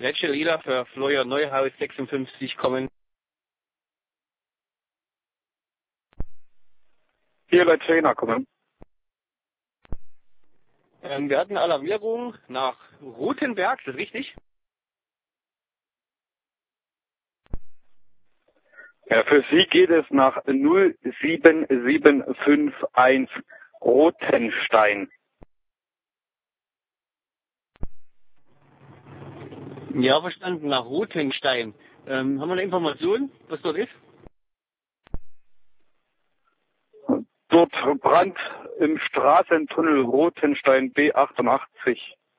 Rachel Ida für Florian Neuhaus 56 kommen. Hier bei Trainer kommen. Wir hatten Alarmierung nach Rothenberg, ist das richtig? Ja, für Sie geht es nach 07751 Rothenstein. Ja, verstanden, nach Rothenstein. Haben wir eine Information, was dort ist? Dort Brand im Straßentunnel Rothenstein B88.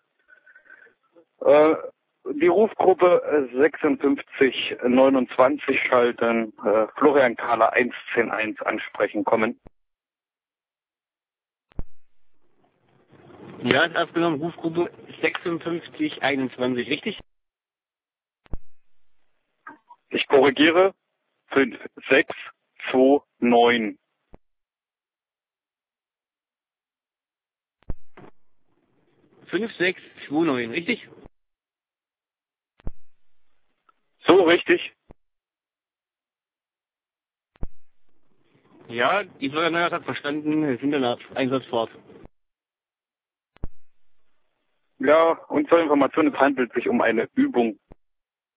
Die Rufgruppe 5629 schalten, Florian Kahler 101 ansprechen kommen. Ja, ist aufgenommen, Rufgruppe 5621, richtig? Ich korrigiere, 5629. 5629, richtig? So richtig? Ja, die Florian Neuhaus hat verstanden, wir sind dann auf Einsatzfahrt. Ja, und zur Information, es handelt sich um eine Übung.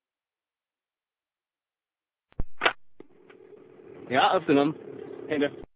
Ja, aufgenommen. Ende.